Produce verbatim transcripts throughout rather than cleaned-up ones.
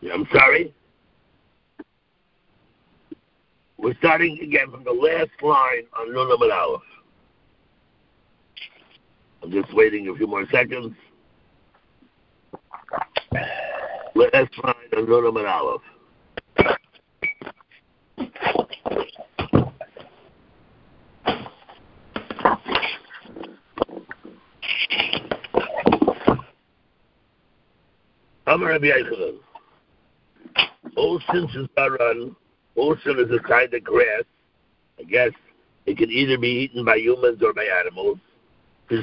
I'm sorry? We're starting again from the last line on Nun Amud Aleph. I'm just waiting a few more seconds. Last line on Nun Amud Aleph. Amar Rabbi Yochanan. Ocean is baran. Ocean is a kind of grass. I guess it can either be eaten by humans or by animals. He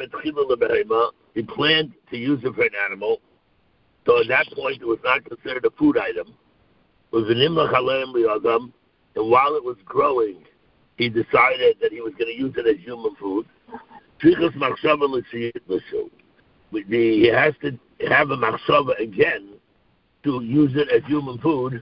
planned to use it for an animal. So at that point, it was not considered a food item. And while it was growing, he decided that he was going to use it as human food. He has to have a machshava again to use it as human food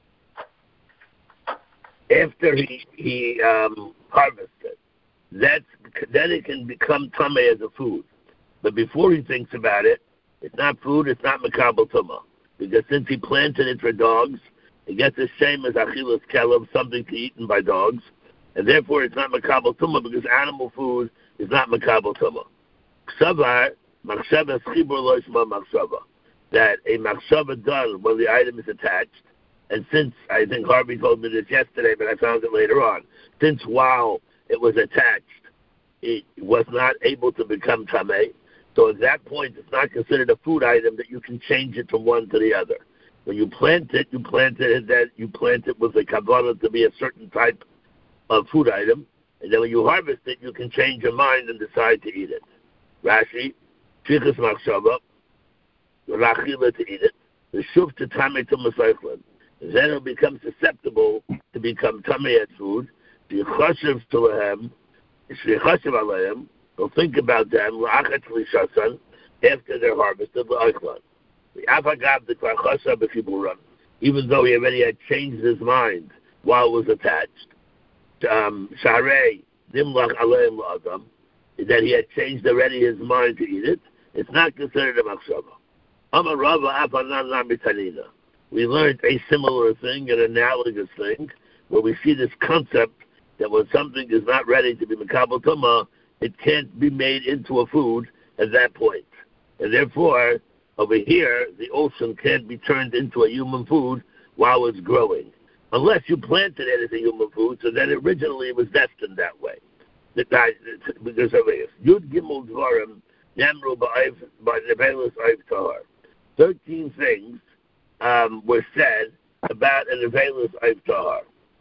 after he he um, harvests it. That's, then it can become tameh as a food. But before he thinks about it, it's not food, it's not makabel tumah. Because since he planted it for dogs, it gets the same as achilas kelev, something to be eaten by dogs. And therefore it's not makabel tumah because animal food is not makabel tumah. Ksavar, machshava schibur lo yishma machshava. That a machshava done when the item is attached, and since, I think Harvey told me this yesterday, but I found it later on, since while it was attached, it was not able to become tameh, so at that point it's not considered a food item that you can change it from one to the other. When you plant it, you plant it that you plant it with a kavanah to be a certain type of food item, and then when you harvest it, you can change your mind and decide to eat it. Rashi, Chichas Machshava, Rachila to eat it, the Shuv to Tameh to Masaychlin. Then it'll become susceptible to become Tameh at food. The Chashiv to Lahem, Shechashiv Alehem, they'll think about them, La'achat Lishasan, after they're harvested, La'achlan. The Afagav, the Kvarchashav, if people run, even though he already had changed his mind while it was attached. Um, Sharei, Nimlach Alehem La'adam, that he had changed already his mind to eat it, it's not considered a machshava. Amar Rava Afanan Lamitanina. We learned a similar thing, an analogous thing, where we see this concept that when something is not ready to be makabel tumah, it can't be made into a food at that point. And therefore, over here, the ocean can't be turned into a human food while it's growing. Unless you planted it as a human food, so then originally it was destined that way. Because of this. Yud Gimel Dvarim, Yamru by Nevelis Ayv Tahar. Thirteen things um, were said about a Nevelis Ayv Tahar.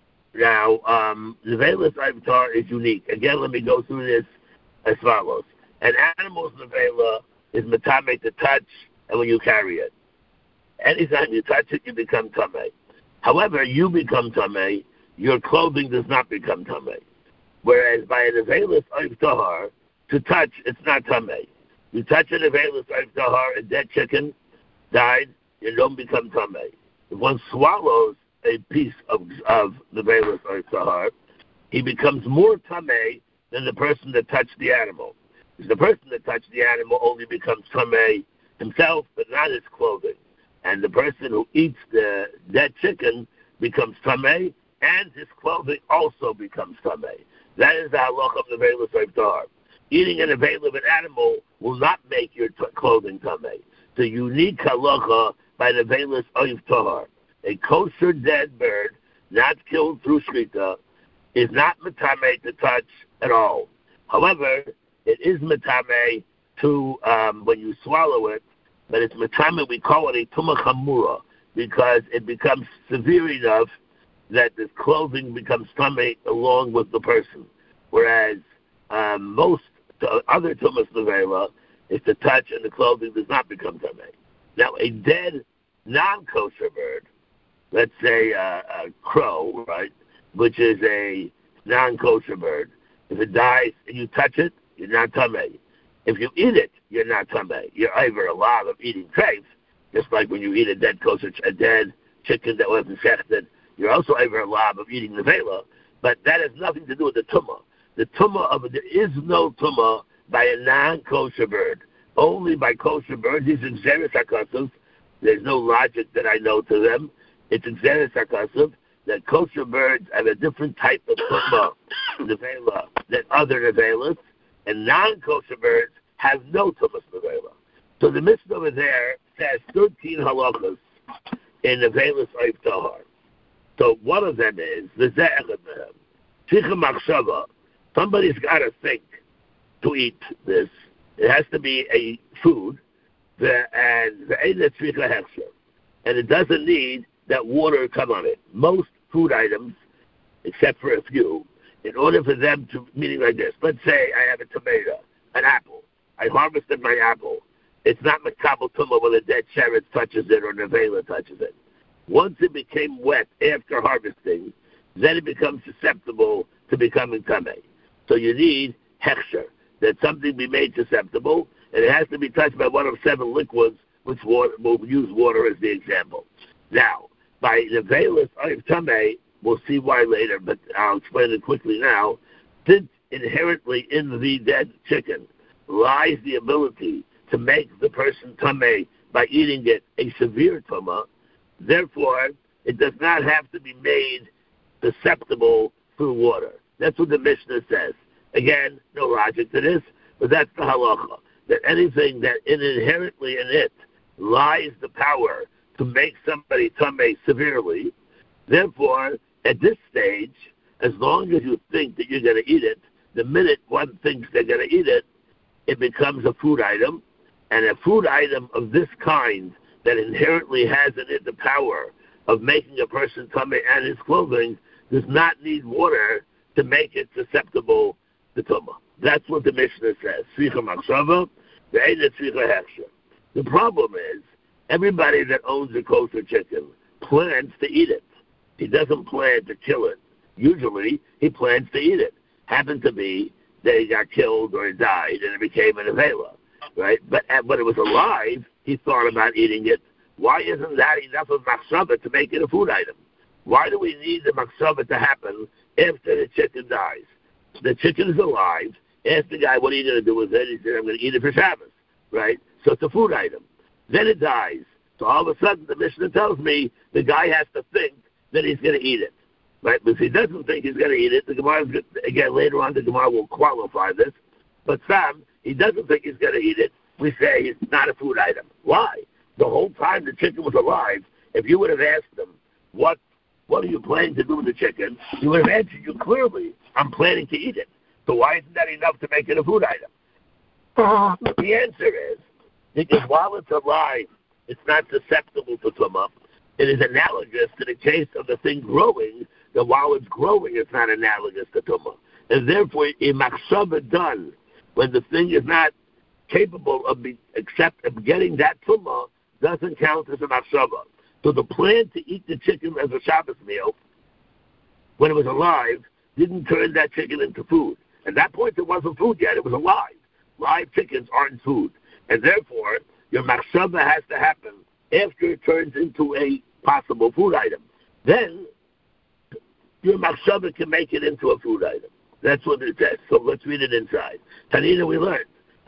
Now, um, Nevelis Ayv Tahar is unique. Again, let me go through this as follows. An animal's Nevela is Matameh to touch, and when you carry it. Anytime you touch it, you become Tameh. However, you become Tameh, your clothing does not become Tameh. Whereas by a Nevelis Ayv Tahar, to touch, it's not Tameh. You touch a Nevelis Ayv Tahar, a dead chicken died, you don't become Tameh. If one swallows a piece of of Nevelis Ayv Tahar, he becomes more Tameh than the person that touched the animal. Because the person that touched the animal only becomes Tameh himself, but not his clothing. And the person who eats the dead chicken becomes Tameh, and his clothing also becomes Tameh. That is the halach of Nevelis Ayv Tahar. Eating an Nevela of an animal will not make your t- clothing Tameh. The unique halacha by Nevelis Ayv Tahar. A kosher dead bird, not killed through shechita, is not metameh to touch at all. However, it is metameh to um, when you swallow it, but it's metameh. We call it a tumah chamura because it becomes severe enough that the clothing becomes tameh along with the person. Whereas um, most uh, other tumas nevela is to touch and the clothing does not become tameh. Now, a dead non-kosher bird, let's say uh, a crow, right, which is a non-kosher bird. If it dies and you touch it, you're not tameh. If you eat it, you're not tameh. You're over a lot of eating treif, just like when you eat a dead kosher, a dead chicken that wasn't shechted, you're also over a lot of eating nevela. But that has nothing to do with the tumah. The tumah of it, there is no tumah by a non-kosher bird. Only by kosher birds. These are xeris hakasos. There's no logic that I know to them. It's exeris hakasuv that kosher birds have a different type of tumah nevela than other nevelas, and non-kosher birds have no tumas nevela. So the Mishnah over there says thirteen halachas in nevelas oif tahar. So one of them is the ze'echad mehem. Tzricha machshava. Somebody's got to think to eat this. It has to be a food, the, and the tzricha hechsher, and it doesn't need that water come on it. Most food items, except for a few, in order for them to, meaning like this, let's say I have a tomato, an apple. I harvested my apple. It's not makabel tumah when a dead sheretz touches it or nevela touches it. Once it became wet after harvesting, then it becomes susceptible to becoming tameh. So you need hechsher, that something be made susceptible, and it has to be touched by one of seven liquids, which water, we'll use water as the example. Now, by nevelas oif tameh, we'll see why later, but I'll explain it quickly now. Since inherently in the dead chicken lies the ability to make the person tameh by eating it a severe tumah, therefore, it does not have to be made susceptible through water. That's what the Mishnah says. Again, no logic to this, but that's the halacha. That anything that in inherently in it lies the power to make somebody tameh severely, therefore, at this stage, as long as you think that you're going to eat it, the minute one thinks they're going to eat it, it becomes a food item, and a food item of this kind that inherently has in it the power of making a person tameh and his clothing does not need water to make it susceptible to tumah. That's what the Mishnah says. Tzricha machshava, ve'eina tzricha hechsher. The problem is, everybody that owns a kosher chicken plans to eat it. He doesn't plan to kill it. Usually, he plans to eat it. Happened to be that he got killed or he died and it became an avela, right? But when it was alive, he thought about eating it. Why isn't that enough of machshava to make it a food item? Why do we need the machshava to happen after the chicken dies? The chicken is alive. Ask the guy, what are you going to do with it? He said, I'm going to eat it for Shabbos, right? So it's a food item. Then it dies. So all of a sudden, the Mishnah tells me the guy has to think that he's going to eat it, right? But if he doesn't think he's going to eat it, the Gemara, again, later on, the Gemara will qualify this. But Sam, he doesn't think he's going to eat it. We say it's not a food item. Why? The whole time the chicken was alive, if you would have asked him, what what are you planning to do with the chicken, he would have answered you clearly, I'm planning to eat it. So why isn't that enough to make it a food item? Uh, the answer is, because while it's alive, it's not susceptible to tumah. It is analogous to the case of the thing growing, that while it's growing, it's not analogous to tumah. And therefore, a machshava done, when the thing is not capable of be, except of getting that tumah, doesn't count as a machshava. So the plan to eat the chicken as a Shabbos meal, when it was alive, didn't turn that chicken into food. At that point, it wasn't food yet. It was alive. Live chickens aren't food. And therefore, your machshava has to happen after it turns into a possible food item. Then, your machshava can make it into a food item. That's what it says. So let's read it inside. Tanina, we learned.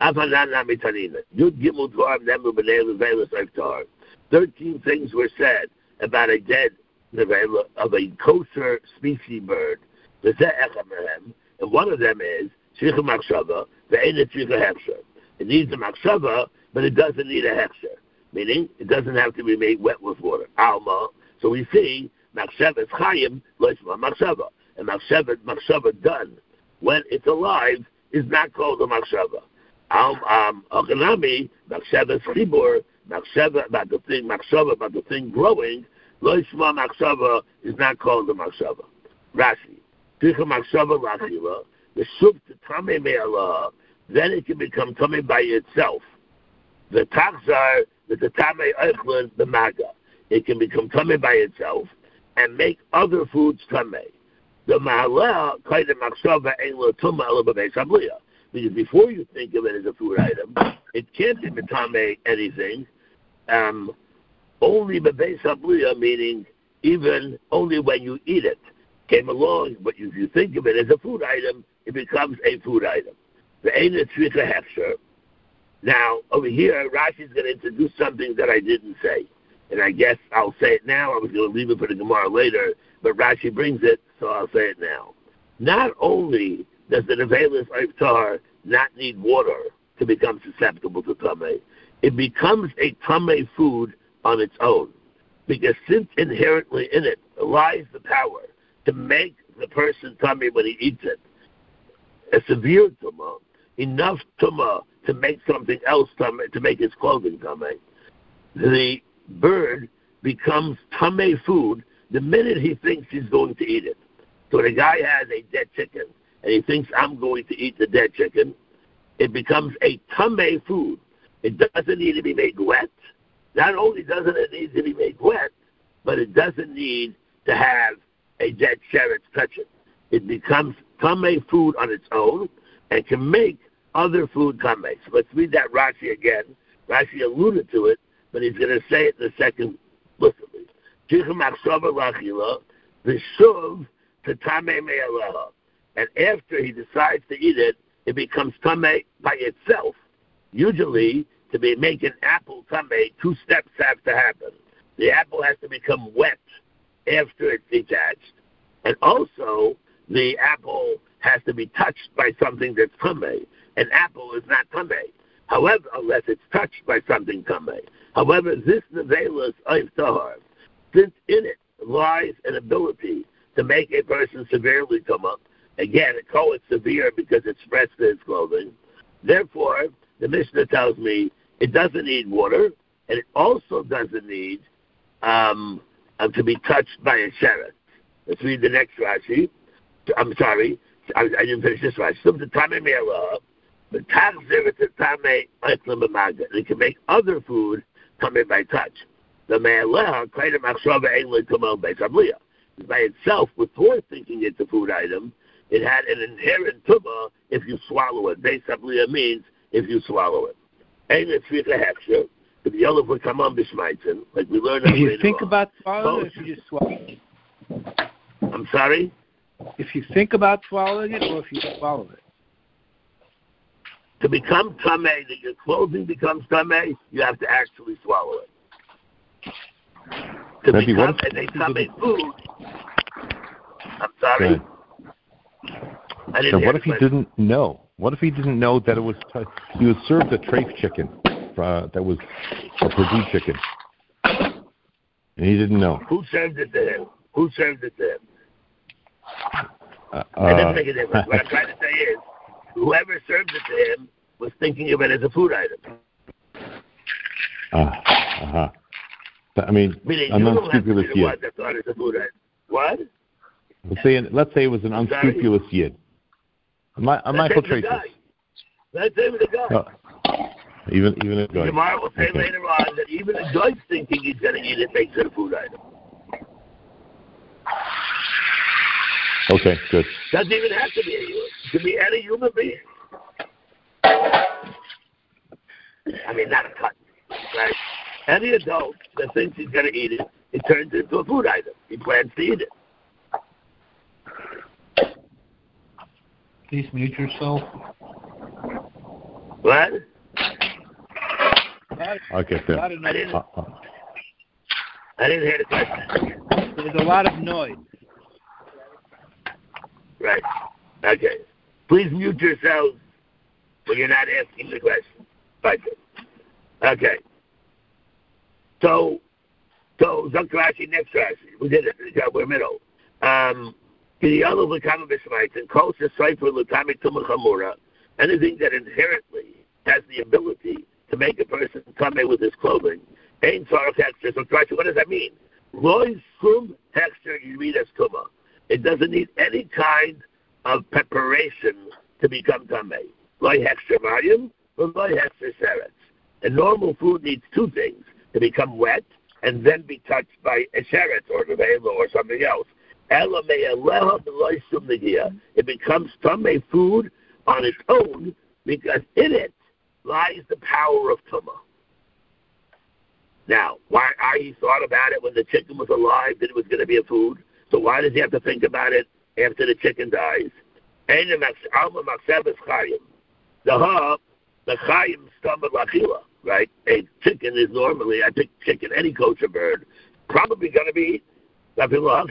Thirteen things were said about a dead nevela of a kosher species bird. And one of them is tzricha machshava, ve'eina tzricha hechsher. It needs a machshava, but it doesn't need a hechsher. Meaning, it doesn't have to be made wet with water. Alma. So we see machshava is chayim, loisma machshava. And machshava, machshava done when it's alive is not called a machshava. Um, Achanami, machshava is chibur, machshava about the thing, machshava about the thing growing, loisma machshava is not called a machshava. Rashi. Tzricha machshava lachila, the shuf to tameh me'alah, then it can become tameh by itself. The tachzar, the tameh eichlin, the maga. It can become tameh by itself and make other foods tameh. The ma'aleh, kaida machshava ein lo tumah ela b'beis habliya. Because before you think of it as a food item, it can't be tameh anything. Um, only b'beis habliya, meaning even only when you eat it came along, but if you think of it as a food item, it becomes a food item. The Eina Tzricha Hechsher. Now, over here, Rashi's going to introduce something that I didn't say. and I guess I'll say it now. I was going to leave it for the Gemara later, but Rashi brings it, so I'll say it now. Not only does the Nevelis Oif Tahar not need water to become susceptible to Tameh, it becomes a Tameh food on its own. Because since inherently in it lies the power to make the person Tameh when he eats it, a severe Tumah, enough Tumah to make something else Tameh, to make his clothing Tameh, the bird becomes Tameh food the minute he thinks he's going to eat it. So when a guy has a dead chicken, and he thinks, I'm going to eat the dead chicken, it becomes a Tameh food. It doesn't need to be made wet. Not only doesn't it need to be made wet, but it doesn't need to have a dead sheretz touch it. It becomes Tameh food on its own and can make other food Tameh. So let's read that Rashi again. Rashi alluded to it, but he's going to say it in a second explicitly. V'shuv to Tameh me'aleha. And after he decides to eat it, it becomes Tameh by itself. Usually, to be make an apple Tameh, two steps have to happen. The apple has to become wet after it's detached. And also, the apple has to be touched by something that's Tameh. An apple is not Tameh. However, unless it's touched by something Tameh. However, this Nevelis Oif Tahar, since in it lies an ability to make a person severely Tameh, again, I call it severe because it spreads to his clothing. Therefore, the Mishnah tells me it doesn't need water, and it also doesn't need um, um, to be touched by a sheretz. Let's read the next Rashi. I'm sorry, I, I didn't finish this Rashi. So the Tameh me'aleha, but tachzir to Tameh oichlim b'maga. It can make other food Tameh by touch. The me'aleha kreidem achshava ein lo tameh beis abliya. By itself, before thinking it's a food item, it had an inherent tumah if you swallow it. Beis abliya means if you swallow it. Ein etzricha hechsher, but the yellow would come on b'shmaitzen, like we learned. If you think about swallowing it, or if you just swallow it? I'm sorry? If you think about swallowing it, or if you swallow it? To become tameh, that your clothing becomes tameh, you have to actually swallow it. To Maybe become what a tameh food, I'm sorry? I didn't so hear what the if he question. didn't know? What if he didn't know that it was, t- he was served a treif chicken, uh, that was a Purdue chicken, and he didn't know? Who served it to him? Who served it to him? Uh, It doesn't make a difference. What I'm trying to say is, whoever served it to him was thinking of it as a food item. Uh, uh-huh. I mean, Meaning, an you don't have to unscrupulous be the yid. one that thought it's a food item. What? Let's say, let's say it was an I'm sorry? unscrupulous yid. My, a Michael That's the Tracy. guy. That's even the guy. Uh, even even a guy. Tomorrow will say Okay. later on that even a guy thinking he's going to eat it makes it a food item. Okay, good. Doesn't even have to be a human. It could be any human being. I mean, not a cut, right? Any adult that thinks he's going to eat it, it turns into a food item. He plans to eat it. Please mute yourself. What? I'll get there. I didn't, Uh, uh, I didn't hear the question. There's a lot of noise. Right. Okay. Please mute yourselves when you're not asking the question. Okay. Okay. So, so Zok Rashi, next Rashi. We did it. We're middle. Um, anything that inherently has the ability to make a person tameh with his clothing, ain't sorrow texture. So, Rashi, what does that mean? Loy sum texture you read as tumah. It doesn't need any kind of preparation to become tameh. Loy hexer mayim, or loy hexer seretz. And normal food needs two things: to become wet and then be touched by a sheretz or a velo or something else. It becomes tameh food on its own because in it lies the power of tumah. Now, why he thought about it when the chicken was alive that it was going to be a food? So why does he have to think about it after the chicken dies? The the chayim stumble lachila. right? A chicken is normally, I pick chicken, any kosher bird, probably going to be, it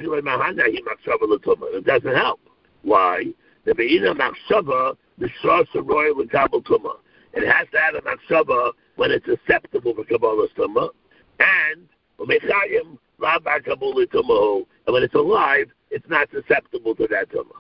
doesn't help. Why? The Be'ina Machshava, the Shas Royal with Kabbalah Tumah. It has to have a Machshava when it's acceptable for Kabbalah Tumah, and Umechayim, La Bar Kabbalah Tumah, and when it's alive, it's not susceptible to that Tumah.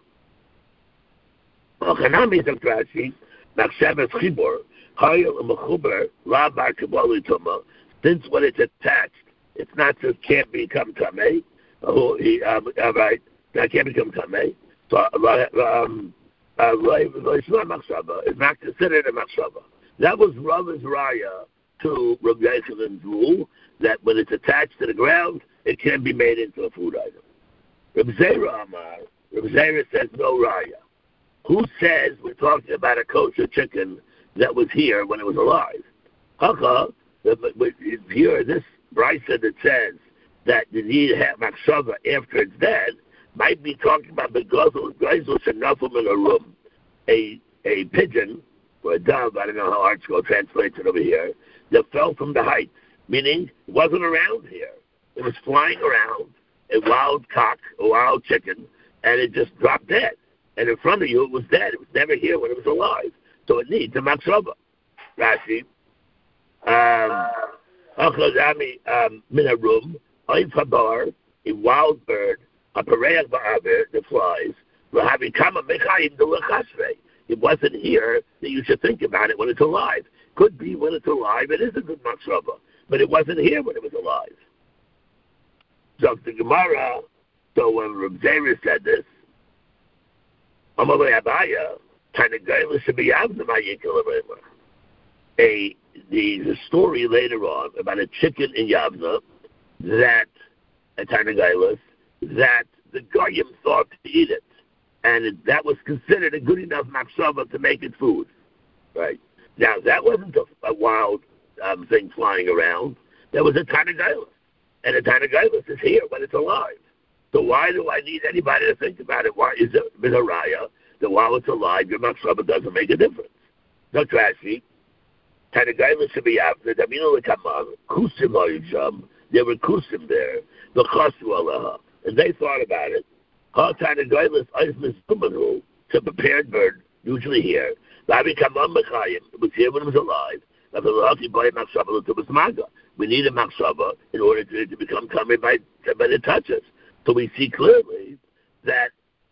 Chanami says Rashi, Machshava Chibur, Hayel Mechuber, La Bar Kabbalah Tumah, since when it's attached, it's not just can't become Tameh, oh, he, um, all right, that can't become Tameh. So, um, uh, it's not machshava. It's not considered a machshava. That was Rava's raya to Rav Yechanan's rule that when it's attached to the ground, it can be made into a food item. Rav Zera Amar, Rav Zera says no raya. Who says we're talking about a kosher chicken that was here when it was alive? Haka, here, this brisa that says that you need to have machshava after it's dead, might be talking about the gezel shenafel in a room, a a pigeon or a dove. I don't know how ArtScroll translates it over here. That fell from the heights, meaning it wasn't around here. It was flying around, a wild cock, a wild chicken, and it just dropped dead. And in front of you, it was dead. It was never here when it was alive. So it needs a machshava. Rashi, achadami um, min a room, oif habar, a wild bird. A pareach ba'aver, the flies, will have become a mechayim de lechasrei. It wasn't here that you should think about it when it's alive. Could be when it's alive, it is a good machshava, but it wasn't here when it was alive. So the Gemara, so when Reb Zera said this, Amalei Abaya, Tanagayla should be Yavna. A the the story later on about a chicken in Yavna that a Tanagayla that the Goyim thought to eat it, and it, that was considered a good enough machshava to make it food. Right now, that wasn't a, a wild um, thing flying around. There was a Tanagayla, and a Tanagayla is here when it's alive. So why do I need anybody to think about it? Why is it Minaraya that while it's alive, your machshava doesn't make a difference? No trashy. Tanagayla should be after the Mino Lekaman, Kusim Ayisham. There were Kusim there. The Chasu Allah. And they thought about it. Ha Tanagayla is Mizumanu, it's a prepared bird, usually here. Lavi Kaman Mechayim, it was here when it was alive. We need a machshava in order to, to become tamei by, by the touches. So we see clearly that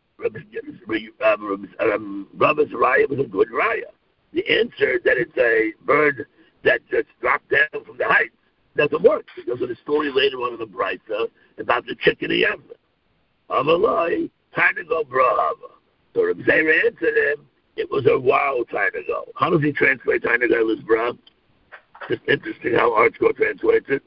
um, um, Rabba's raya was a good raya. The answer that it's a bird that just dropped down from the heights doesn't work because of the story later on in the Brisa about the chicken in Yavna. Amalai, time to go brahava. So Reb Zera answered him, it was a wild time ago. How does he translate time to go as bra? Just interesting how ArtScroll translates it.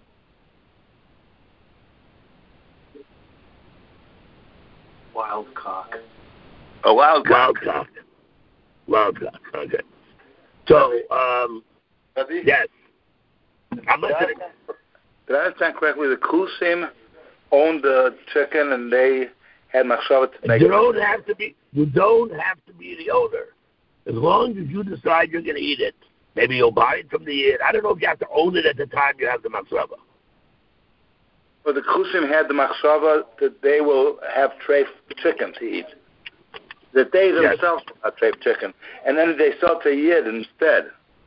Wild cock. A wild cock. Wild cock. Wild cock. Okay. So, um, yes. I'm listening. Did I understand correctly? The Kusim owned the chicken and they had machshava to make it. You don't have to be. You don't have to be the owner. As long as you decide you're going to eat it, maybe you'll buy it from the. I don't know if you have to own it at the time you have the machshava. But the Kusim had the machshava that they will have treif chicken to eat. That they themselves yes. have treif chicken, and then they sell to Yid instead.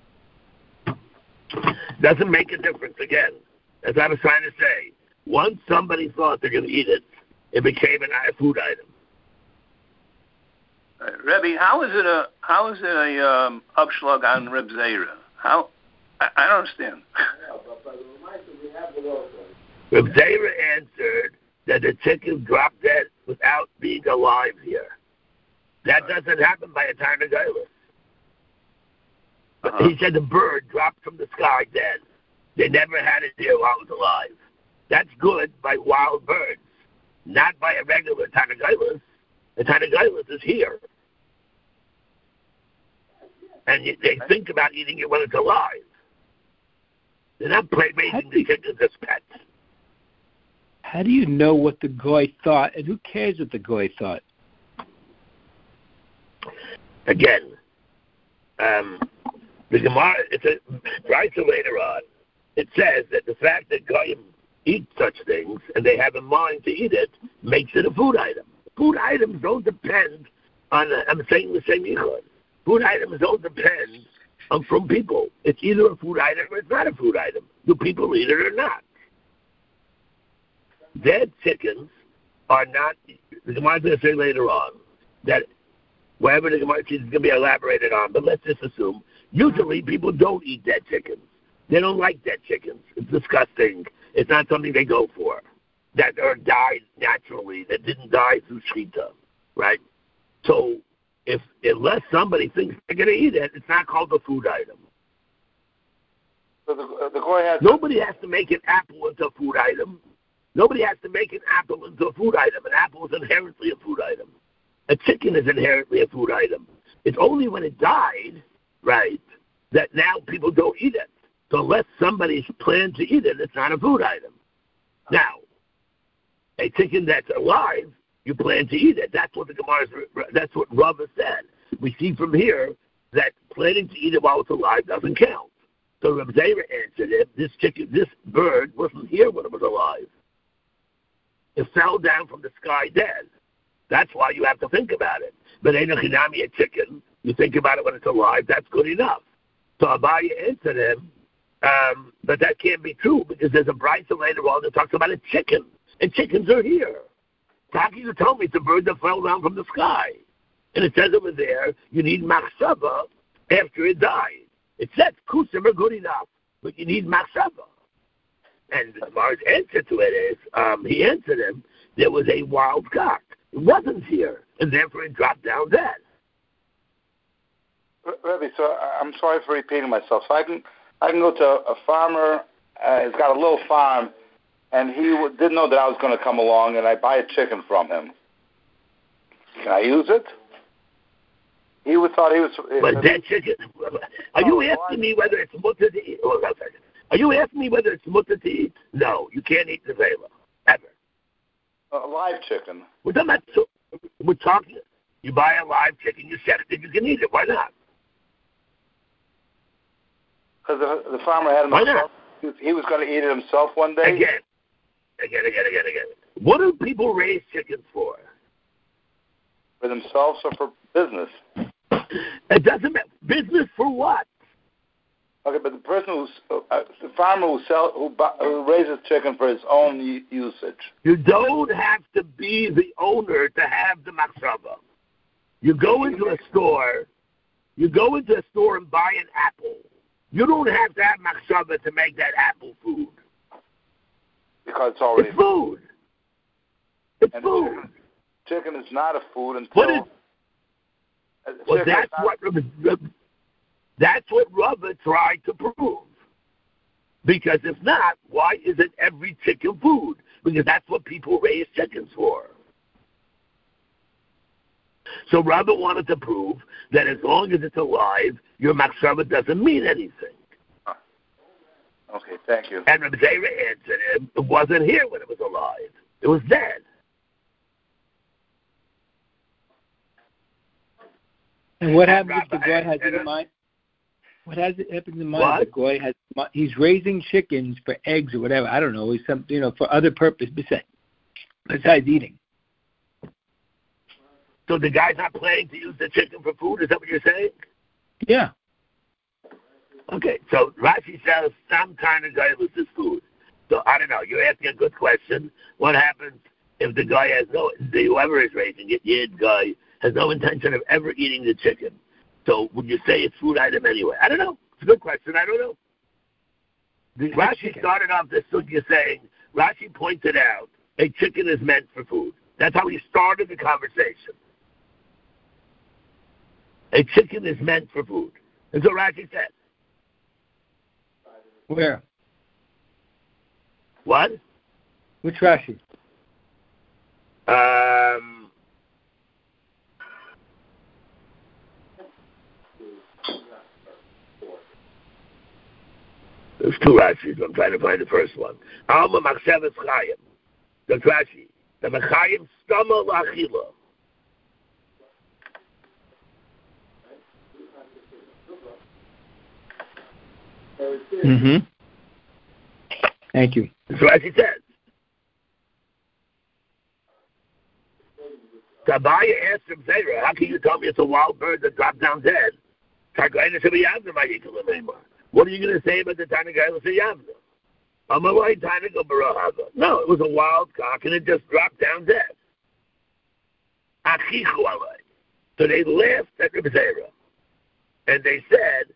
Doesn't make a difference again. As I was trying to say, once somebody thought they're going to eat it, it became an food item. Uh, Rebbe, how is it a how is it a um, upshlag on Reb Zera? How I, I don't understand. Reb Zera answered that the chicken dropped dead without being alive here. That doesn't happen by a time of Gailis. Uh-huh. He said the bird dropped from the sky dead. They never had it there while it was alive. That's good by wild birds, not by a regular Tanagailis. The Tanagailis is here. And they think about eating it when it's alive. They're not making the chickens as pets. How do you know what the goy thought, and who cares what the goy thought? Again, um, The Gemara, it's a right so later on. It says that the fact that goyim eat such things and they have a mind to eat it makes it a food item. Food items don't depend on. Uh, I'm saying the same yichud. Food items don't depend on from people. It's either a food item or it's not a food item. Do people eat it or not? Dead chickens are not. The Gemara is going to say later on that wherever the Gemara is going to be elaborated on, but let's just assume. Usually people don't eat dead chickens. They don't like dead chickens. It's disgusting. It's not something they go for. That are died naturally, that didn't die through shechita, right? So if unless somebody thinks they're going to eat it, it's not called a food item. So the, uh, the goy has Nobody has to make an apple into a food item. Nobody has to make an apple into a food item. An apple is inherently a food item. A chicken is inherently a food item. It's only when it died, right, that now people don't eat it. So unless somebody's planned to eat it, it's not a food item. Now, a chicken that's alive, you plan to eat it. That's what the Gemara, that's what Rava said. We see from here that planning to eat it while it's alive doesn't count. So Reb Zera answered it. This chicken, this bird wasn't here when it was alive. It fell down from the sky dead. That's why you have to think about it. But ain't a chinami a chicken. You think about it when it's alive. That's good enough. So Abaye answered him, um, but that can't be true because there's a brisa later on that talks about a chicken, and chickens are here. How can you tell me it's a bird that fell down from the sky? And it says over there you need machshava after it died. It says kusim are good enough, but you need machshava. And the Gemara's answer to it is, um, he answered him, there was a wild cock. It wasn't here, and therefore it dropped down dead. Rebbe, so I'm sorry for repeating myself. So I can I can go to a farmer. Uh, he's got a little farm, and he w- didn't know that I was going to come along, and I buy a chicken from him. Can I use it? He would thought he was. But dead chicken. Are you asking me whether it's mutter to eat? Hold on a second. Are you asking me whether it's mutter to eat? No, you can't eat the vela ever. A live chicken. We're talking about. We're talking. You buy a live chicken, you set it, you can eat it. Why not? Because the, the farmer had him Why himself. not? He was going to eat it himself one day. Again, again, again, again, again. What do people raise chickens for? For themselves or for business? It doesn't matter. Business for what? Okay, but the person who's uh, the farmer who sell who, bu- who raises chicken for his own u- usage. You don't have to be the owner to have the machshava. You go into a store. You go into a store and buy an apple. You don't have to have machshava to make that apple food. Because it's already it's food. It's and food. Chicken, chicken is not a food until. What is, uh, well, that's not, what that's what Rava tried to prove. Because if not, why isn't every chicken food? Because that's what people raise chickens for. So Rava wanted to prove that as long as it's alive, your machshava doesn't mean anything. Okay, thank you. And Reb Zera answered him, it wasn't here when it was alive. It was dead. And what happens if the goy has it in mind? What has it happens in mind? What? The goy has he's raising chickens for eggs or whatever. I don't know. He's some you know for other purpose besides besides eating. So the guy's not planning to use the chicken for food? Is that what you're saying? Yeah. Okay, so Rashi says some kind of guy loses food. So I don't know. You're asking a good question. What happens if the guy has no, whoever is raising it, Yid guy, has no intention of ever eating the chicken? So would you say it's food item anyway? I don't know. It's a good question. I don't know. The, Rashi started off this sugya saying, Rashi pointed out a chicken is meant for food. That's how he started the conversation. A chicken is meant for food. That's what Rashi said. Where? What? Which Rashi? Um, there's two Rashis. I'm trying to find the first one. Alma Machshavas Chayim. That's Rashi. The Mechayim Stama Lachila. Mm-hmm. Thank you. That's what he says. Tabaya asked him, Zera, how can you tell me it's a wild bird that dropped down dead? What are you going to say about the Tanagayla Yavna? No, it was a wild cock and it just dropped down dead. So they laughed at Reb Zera. And they said,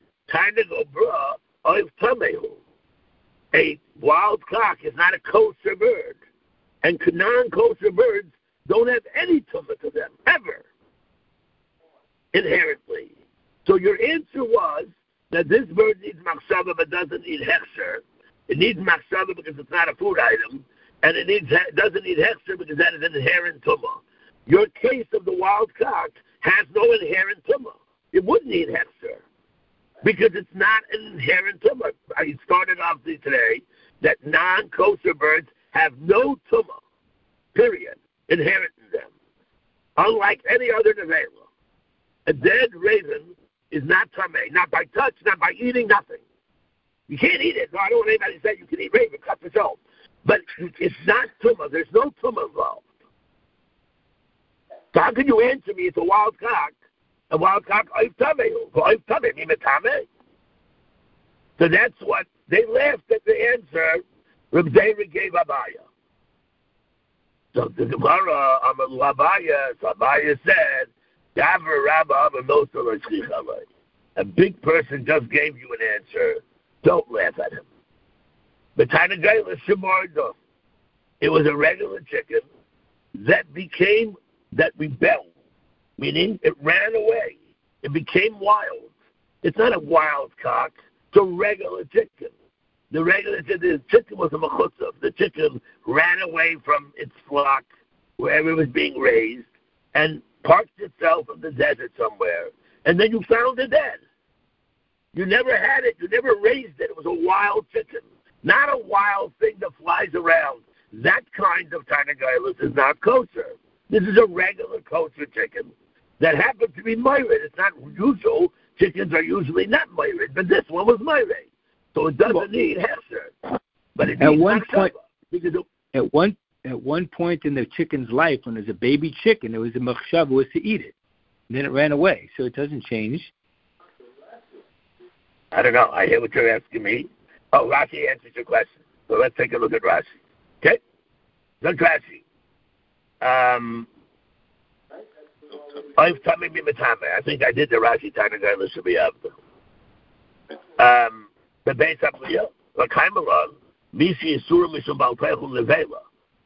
a wild cock is not a kosher bird. And non-kosher birds don't have any tumah to them, ever. Inherently. So your answer was that this bird needs machshava but doesn't need hechsher. It needs machshava because it's not a food item, and it needs doesn't need hechsher because that is an inherent tumah. Your case of the wild cock has no inherent tumah. It wouldn't need hechsher because it's not an inherent tumah. I started off today that non-kosher birds have no tumah, period, inherent in them. Unlike any other nevela, a dead raven is not tameh, not by touch, not by eating, nothing. You can't eat it. No, I don't want anybody to say you can eat raven, cut the show. But it's not tumah. There's no tumah involved. So how can you answer me it's a wild cock? A wild cock, oif tameh. Oif tameh, mean tameh. So that's what, they laughed at the answer Reb Zera gave Abaya. So the Gemara, Amal Abaya, so Abaya said, a big person just gave you an answer. Don't laugh at him. But it was a regular chicken that became, that rebelled, meaning it ran away. It became wild. It's not a wild cock. It's a regular chicken. The regular the chicken was a mechutzav. The chicken ran away from its flock wherever it was being raised and parked itself in the desert somewhere, and then you found it dead. You never had it. You never raised it. It was a wild chicken, not a wild thing that flies around. That kind of Tanagailis is not kosher. This is a regular kosher chicken that happened to be myrid. It's not usual. Chickens are usually not myrid, but this one was myrid. So it doesn't need hechsher. But it at one point, because it, at one At one point in the chicken's life, when it was a baby chicken, there was a machshava was to eat it. And then it ran away, so it doesn't change. I don't know. I hear what you're asking me. Oh, Rashi answers your question. So let's take a look at Rashi. Okay? Look, Rashi. Um, I think I did the Rashi Tanagayla Shabiyavda. Um, the base up here, the Kaimalon, Mishi Isura Mishum Balpechu Levela.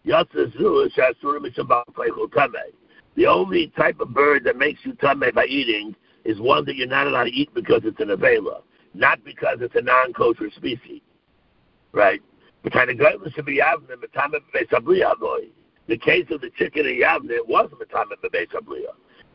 The only type of bird that makes you tameh by eating is one that you're not allowed to eat because it's an avela, not because it's a non-kosher species, right? The case of the chicken in Yavne, it was metameh b'beis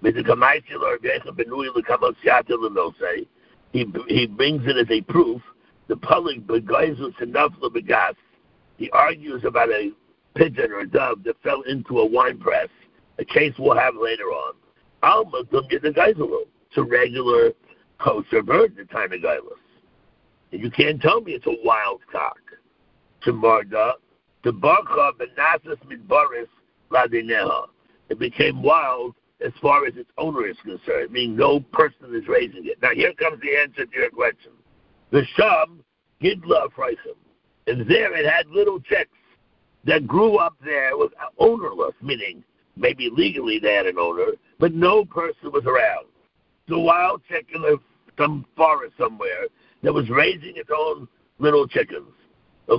habliya. He he brings it as a proof. The public begoizus enafla begas. He argues about a pigeon or a dove that fell into a wine press, a case we'll have later on. Almatum get the geiselum. It's a regular kosher bird, the Tanagailis. And you can't tell me it's a wild cock. Tamarda, the barcha benasas midbaris ladineha. It became wild as far as its owner is concerned, meaning no person is raising it. Now here comes the answer to your question. The sham gidla freichem. And there it had little chicks that grew up there was ownerless, meaning maybe legally they had an owner, but no person was around. The wild chicken of some forest somewhere that was raising its own little chickens. And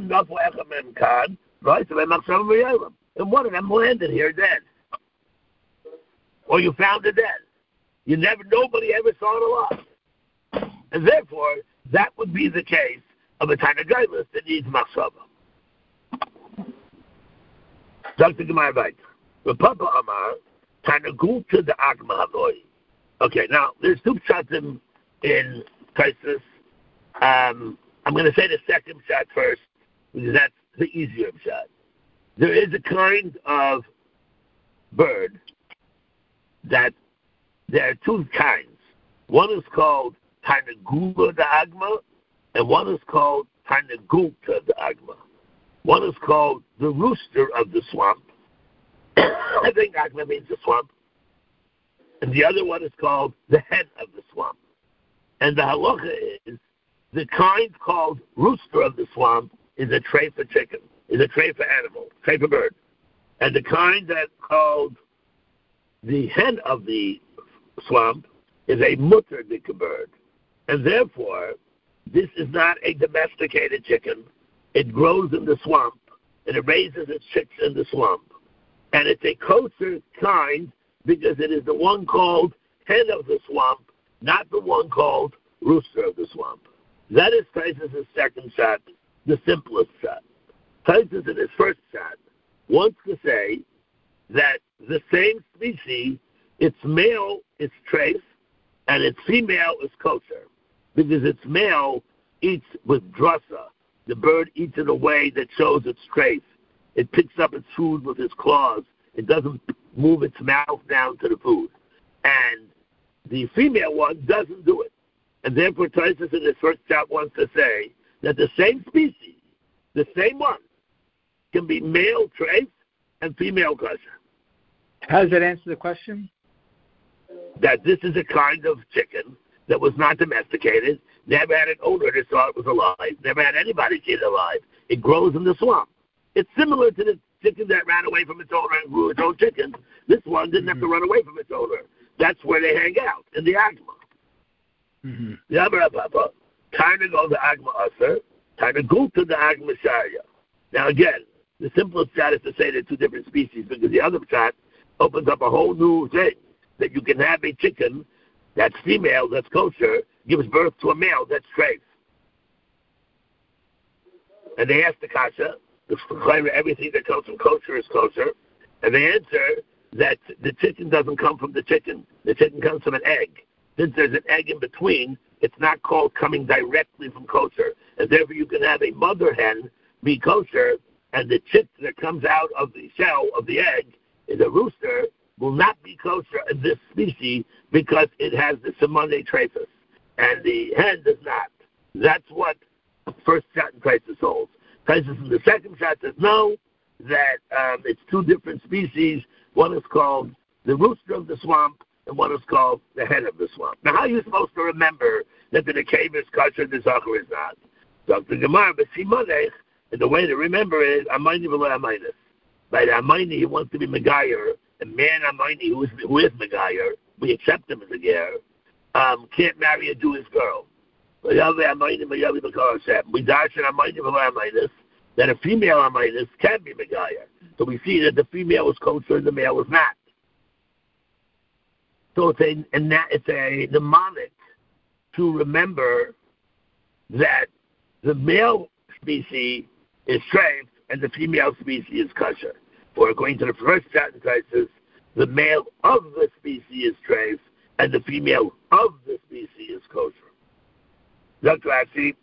one of them landed here dead. Or you found it dead. You never, nobody ever saw it alive. And therefore, that would be the case of a Tanagailis that needs machshava. Doctor Gemara Vait. The Papa Amar, Tanagul to the Agma Havoy. Okay, now, there's two pshatim in Taisus. Um, I'm going to say the second pshat first, because that's the easier pshat. There is a kind of bird that, there are two kinds. One is called Tanagula the Agma, and one is called Tanagulta the Agma. One is called the rooster of the swamp. I think Agma means the swamp. And the other one is called the hen of the swamp. And the halacha is the kind called rooster of the swamp is a tray for chicken, is a tray for animal, tray for bird. And the kind that called the hen of the swamp is a mutter dika bird. And therefore, this is not a domesticated chicken. It grows in the swamp, and it raises its chicks in the swamp. And it's a kosher kind because it is the one called hen of the swamp, not the one called rooster of the swamp. That is Taisus' second shot, the simplest shot. Taisus in his first shot wants to say that the same species, its male is treif, and its female is kosher, because its male eats with drasa. The bird eats in a way that shows its treif. It picks up its food with its claws. It doesn't move its mouth down to the food. And the female one doesn't do it. And therefore, Taisus in his first shot wants to say that the same species, the same one, can be male treif and female kosher. How does that answer the question? That this is a kind of chicken that was not domesticated, never had an owner that saw it was alive, never had anybody see it alive. It grows in the swamp. It's similar to the chicken that ran away from its owner and grew its own chicken. This one didn't have to run away from its owner. That's where they hang out, in the Agma. Mm-hmm. The Amar Papa, time to go to Agma Aser, time to go to the Agma Sharia. Now again, the simplest shot is to say they're two different species, because the other shot opens up a whole new thing, that you can have a chicken that's female, that's kosher, gives birth to a male that's treif. And they ask the kasha, everything that comes from kosher is kosher, and they answer that the chicken doesn't come from the chicken. The chicken comes from an egg. Since there's an egg in between, it's not called coming directly from kosher. And therefore you can have a mother hen be kosher, and the chick that comes out of the shell of the egg is a rooster, will not be kosher in this species because it has the simone treifus, and the hen does not. That's what first shot in Taisus holds. Taisus in the second shot says no, that um, it's two different species. One is called the rooster of the swamp, and one is called the hen of the swamp. Now, how are you supposed to remember that the nekeva is kosher and the zachar is not? Doctor Gemara, but simonech, and the way to remember it is amayni v'lo amaynis. By the amayni, he wants to be megayer, and man amayni, who is who is megayer, we accept him as a ger, um, can't marry a Jewish girl. We darshan amayni v'lo amaynis, that a female amaynis can be megayer. So we see that the female is kosher and the male is not. So it's a, and that it's a mnemonic to remember that the male species is treif and the female species is kosher. Or according to the first shot in Taisus, the male of the species is treif and the female of the species is kosher. Doctor Rashi,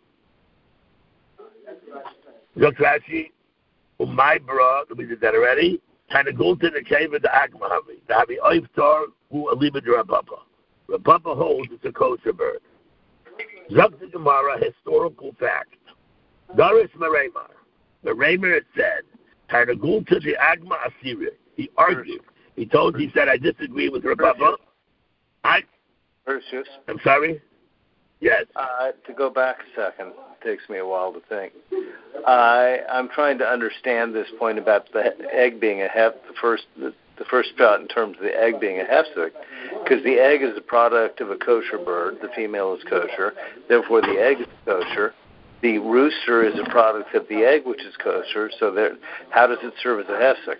Doctor Rashi, my bra, we did that already. Kind of go to the cave of the Agma Havi. The Havi Oiftar, who Aliba de Rapapa. Rapapa holds it's a kosher bird. Zakti Gemara, historical fact. Doris Meremar. Meremar had said, kind of go to the Agma Assyria. He argued. He told, he said, I disagree with Rapapa. I, Perseus. I'm sorry? Yes. Uh, to go back a second, it takes me a while to think. I I'm trying to understand this point about the egg being a hef, the first the, the first shot in terms of the egg being a hefsek, because the egg is a product of a kosher bird. The female is kosher, therefore the egg is kosher. The rooster is a product of the egg, which is kosher. So there, how does it serve as a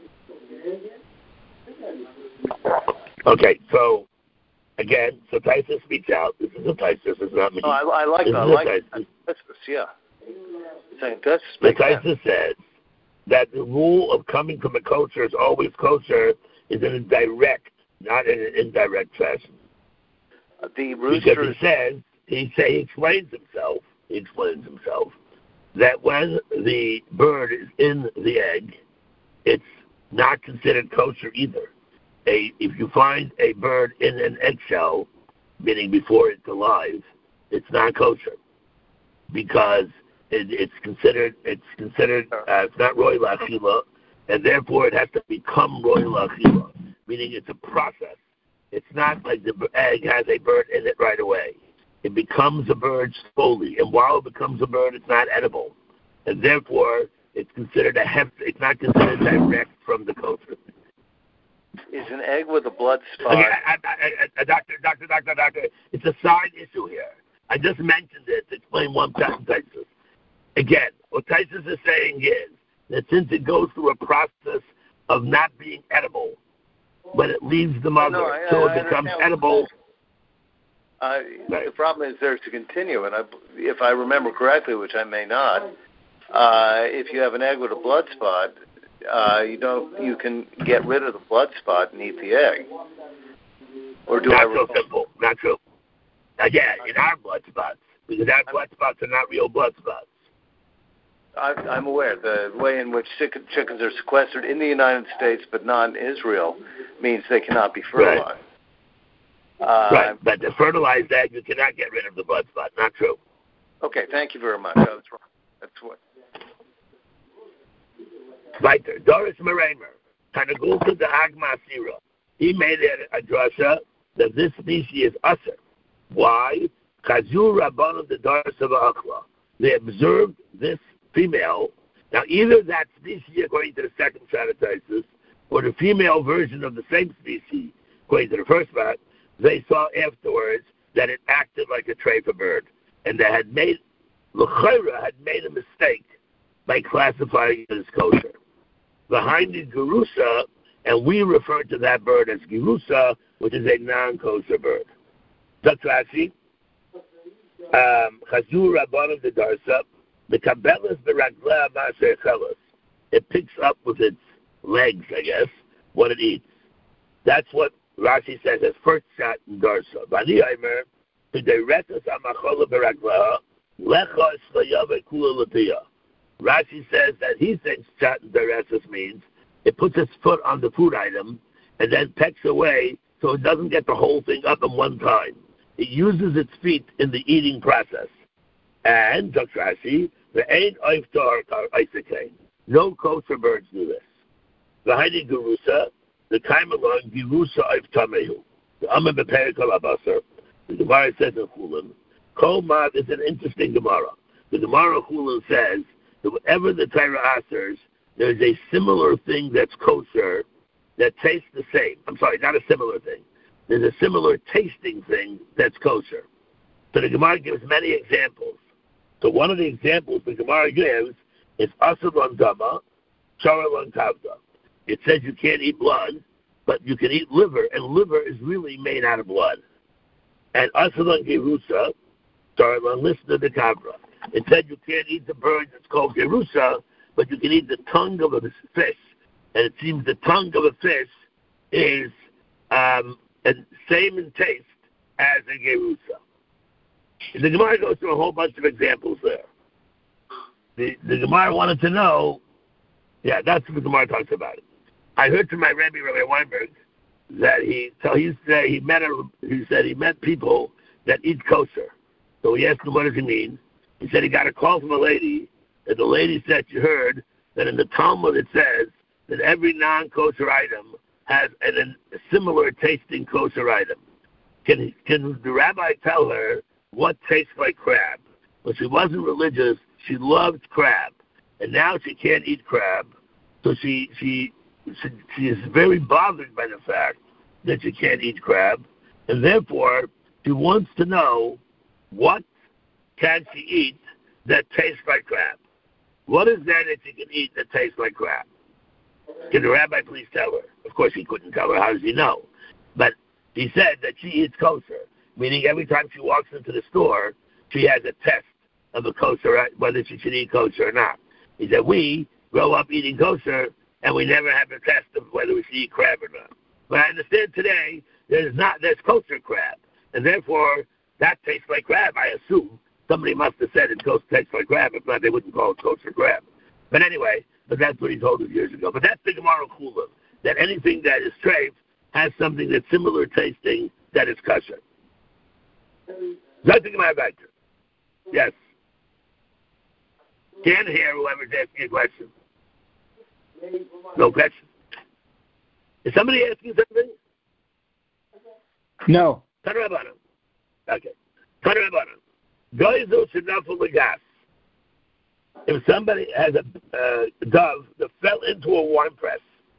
hefsek? Okay, so. Again, so Taisus speaks out. This is a Taisus. This is not me. No, I, I like this that. I like Taisus. Yeah. Saying Taisus the Taisus sense. says that the rule of coming from a kosher is always kosher is in a direct, not in an indirect fashion. Uh, the rooster. Because he says he say he explains himself. He explains himself that when the bird is in the egg, it's not considered kosher either. A, if you find a bird in an eggshell, meaning before it's alive, it's not kosher. because it, it's considered it's considered uh, it's not roy lachila, and therefore it has to become roy lachila, meaning it's a process. It's not like the egg has a bird in it right away. It becomes a bird slowly, and while it becomes a bird, it's not edible, and therefore it's considered a heft. It's not considered direct from the kosher. Is an egg with a blood spot? Okay, I, I, I, I, doctor, doctor, doctor, doctor. It's a side issue here. I just mentioned it to explain one patent Taisus. Again, what Taisus is saying is that since it goes through a process of not being edible, when it leaves the mother, no, I, so I it becomes edible. Uh, right. The problem is there's to continue, and I, if I remember correctly, which I may not, uh, if you have an egg with a blood spot, uh, you don't. You can get rid of the blood spot and eat the egg. Or do not I? Not Recall? so simple. Not true. Again, in our blood spots, because our blood spots are not real blood spots. I, I'm aware. The way in which chicken, chickens are sequestered in the United States but not in Israel means they cannot be fertilized. Right. Uh, right. But to fertilize that, you cannot get rid of the blood spot. Not true. Okay. Thank you very much. That's wrong. That's what. Weiter. Doris Meramer, Tanagulta de Agma Sira. He made it a drasha that this species is usher. Why? Chazur Rabbanon de Doris of Akla. They observed this female. Now, either that species, according to the second Taisus, or the female version of the same species, according to the first part, they saw afterwards that it acted like a treifa bird, and they had made, L'chaira had made a mistake by classifying it as kosher. Behind the Gerusa, and we refer to that bird as Gerusa, which is a non-kosher bird. Doctor Rashi, Chazur Rabbanon de Darsa, the Kabbalas Beraglea Maser Chelas. It picks up with its legs, I guess, what it eats. That's what Rashi says as first shot in Darsa. Vani Aimer, to Deretas Amachola Beraglea, Lecha Shlayave Kula Lapia. Rashi says that he thinks shot in Deretas means it puts its foot on the food item and then pecks away so it doesn't get the whole thing up in one time. It uses its feet in the eating process. And, Doctor Rashi, the ain't oiftar isakain. No kosher birds do this. The Heidi Gerusa, the Kaimalon Gerusa oiftamehu. The Amma Beperikal Abasar. The Gemara says in Chulin. Kolmad is an interesting Gemara. The Gemara Chulin says that whatever the Torah asers, there's a similar thing that's kosher that tastes the same. I'm sorry, not a similar thing. There's a similar tasting thing that's kosher. So the Gemara gives many examples. So one of the examples the Gemara gives is asur on dama, shara on tavda. It says you can't eat blood, but you can eat liver, and liver is really made out of blood. And asur on gerusa, shara on lista de kavra. It said you can't eat the bird that's called gerusa, but you can eat the tongue of a fish. And it seems the tongue of a fish is um, and same in taste as a gerusa. The Gemara goes through a whole bunch of examples there. The the Gemara wanted to know, yeah, that's what the Gemara talks about it. I heard from my Rebbe, Rabbi Weinberg, that he so he said he met a, he said he met people that eat kosher. So he asked him, what does he mean? He said he got a call from a lady, and the lady said she heard that in the Talmud it says that every non-kosher item has an, a similar tasting kosher item. Can can the rabbi tell her what tastes like crab? When she wasn't religious, she loved crab, and now she can't eat crab, so she she she, she is very bothered by the fact that she can't eat crab, and therefore she wants to know what can she eat that tastes like crab. What is that that she can eat that tastes like crab? Can the rabbi please tell her? Of course he couldn't tell her. How does he know? But he said that she eats kosher, meaning every time she walks into the store, she has a test of a kosher, whether she should eat kosher or not. He said, we grow up eating kosher, and we never have a test of whether we should eat crab or not. But I understand today there's not there's kosher crab, and therefore that tastes like crab, I assume. Somebody must have said it tastes like crab. If not, they wouldn't call it kosher crab. But anyway, but that's what he told us years ago. But that's the Gemara Chula, that anything that is treif has something that's similar tasting that is kosher. That's the Gemara Weiter. Yes. Can't hear whoever's asking a question. No question. Is somebody asking something? No. Tanrabanan. Okay. Tanrabanan. Goizu shenafel legas. If somebody has a uh, dove that fell into a wine press,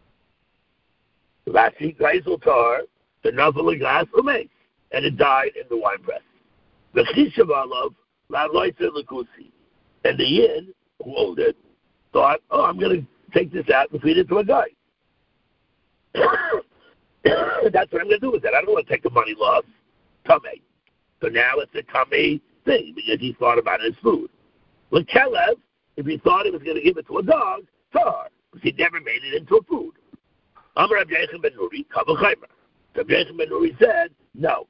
Rashi goizu tar shenafel legas umeis, and it died in the wine press. The chishav alav la'loitzer lekusi, and the yin who owned it thought, oh, I'm going to take this out and feed it to a guy. That's what I'm going to do with it. I don't want to take the money loss. Tummy. So now it's a tummy thing because he thought about it as food. With Kelev, if he thought he was going to give it to a dog, tar, because he never made it into a food. Amar Rabbi Yechon ben Nuri, Kavachaymer. Rabbi Yechon ben Nuri said, no.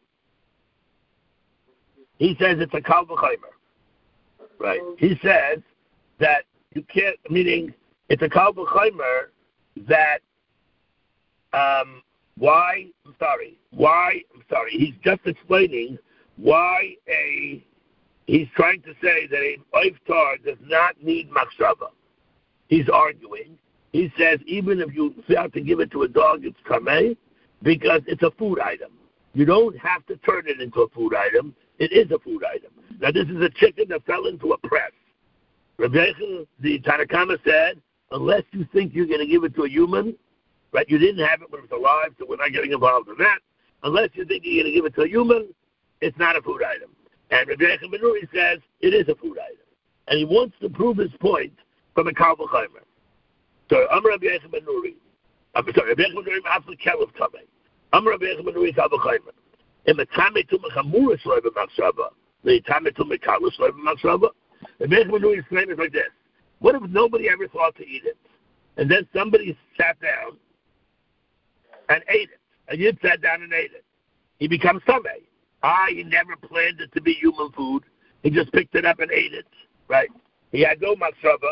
He says it's a Kavachaymer. Right. He says that you can't, meaning it's a Kavachaymer that, um, why, I'm sorry, why, I'm sorry, he's just explaining why a, he's trying to say that a iftar does not need machshava. He's arguing. He says even if you have to give it to a dog, it's kameh, because it's a food item. You don't have to turn it into a food item. It is a food item. Now this is a chicken that fell into a press. Rabbi Yechon, the Tanna Kama said, unless you think you're going to give it to a human, right? You didn't have it when it was alive, so we're not getting involved in that. Unless you think you're going to give it to a human, it's not a food item. And Rabbi Yechon ben Nuri says it is a food item. And he wants to prove his point from a Kal V'chaymer. So, Amar Rabbi Yechon ben Nuri. I'm sorry, Rabbi Yechon ben Nuri, after Kelev Tamei. Amar Rabbi Yechon ben Nuri, Kal V'chaymer. In the Tamei Tumah Chamura Shloim B'Machshava, the Tamei Tumah Kala Shloim B'Machshava, Rabbi Yechon ben Nuri's claim is like this. What if nobody ever thought to eat it? And then somebody sat down and ate it. And you sat down and ate it. He becomes Tamei. Ah, he never planned it to be human food. He just picked it up and ate it, right? He had no machshava.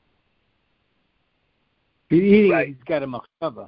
He's eating right. it, he's got a machshava.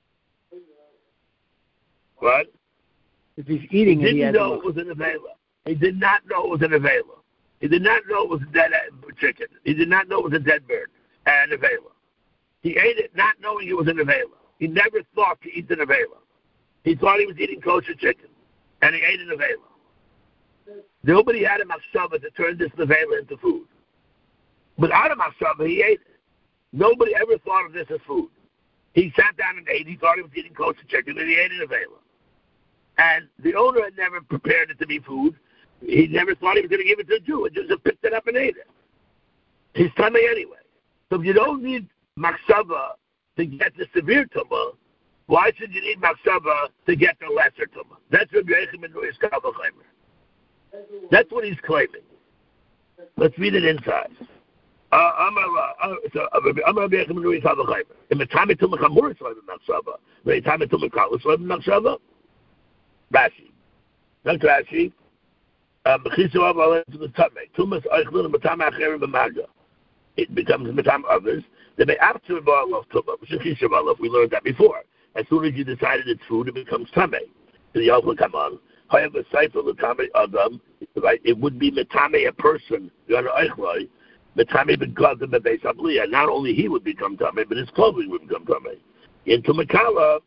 What? If he's eating he it, he didn't has know a it was an avela. He did not know it was an avela. He did not know it was a dead chicken. He did not know it was a dead bird and avela. He ate it not knowing it was an avela. He never thought to eat an avela. He thought he was eating kosher chicken. And he ate an avela. Nobody had a machshava to turn this avela into food. Without a machshava, he ate it. Nobody ever thought of this as food. He sat down and ate. He thought he was eating kosher chicken, and he ate an avela. And the owner had never prepared it to be food. He never thought he was going to give it to a Jew. He just picked it up and ate it. He's tummy anyway. So if you don't need machshava to get the severe tumah, why should you need machshava to get the lesser tumah? That's what Rabbi Yechon ben Nuri's Kal V'chaymer. That's what he's claiming. Let's read it inside. Amar Rabbi Yechon ben Nuri's Kal V'chaymer. In the time it tumah chamura shloim b'machshava, the time it tumah kala shloim b'machshava. Rashi. That's Rashi. B'chisu av alei to the tamei. Tumas oichlin and b'tam acherim b'maga. It becomes b'tam others. They may after b'alav tumah. B'chisu b'alav. We learned that before. As soon as you decided it's food, it becomes tamei. So the alpha come on. However, seifel the tamei adam, right? It would be metame a person. You're oichloi. Metame b'gadim b'beis habliya. Not only he would become tamei, but his clothing would become tamei. In tumakala.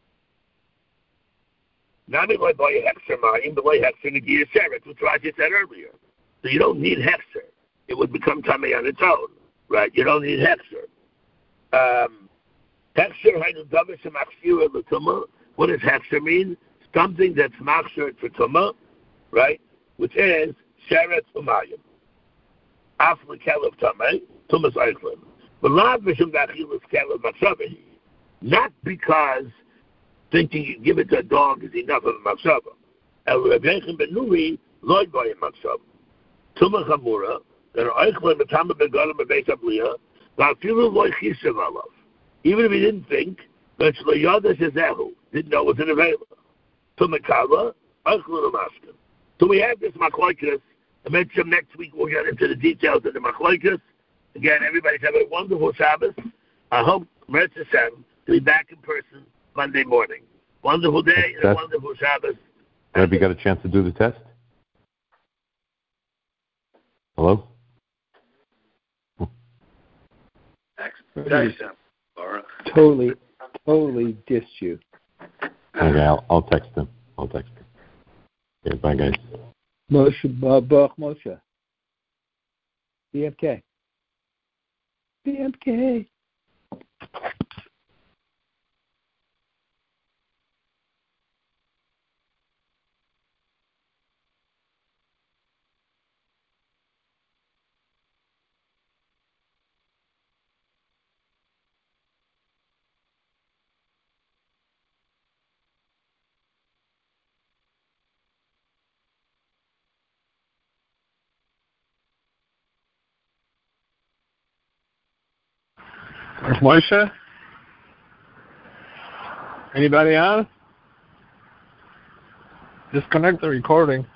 Nami loy boy hexer ma'im b'loy hexer negir sheret, which Rashi said earlier. So you don't need hexer. It would become tamei on its own, right? You don't need hexer. Um, hexer hainu davar shemachshira l'tumah. What does hexer mean? Something that's machshir for tumah, right? Which is sheret umayim. Af l'kelev tamei tumas eichlin. But lav mishum da'achilus kelev machshavi. Not because thinking you give it to a dog is enough of a machshava. El Rabbi Yechon ben Nuri loy boy a machshava. Tumah chamura that are eichlin b'tamah begadim b'beis habliya la'afilu loy chishav alav. Even if he didn't think, but shlo yada shezehu didn't know it was an avela. Tumah kala eichlin u'maskin. So we have this machlokes. I mentioned next week we'll get into the details of the machlokes. Again, everybody's having a wonderful Shabbos. I hope Meretz Hashem to be back in person Monday morning. Wonderful day and a wonderful Shabbos. Have you got a chance to do the test? Hello? Text him, Laura. Totally, totally dissed you. Okay, I'll, I'll text him. I'll text him. Okay, bye, guys. Moshe, Baruch Moshe. B M K. B M K. Where's Moshe? Anybody on? Disconnect the recording.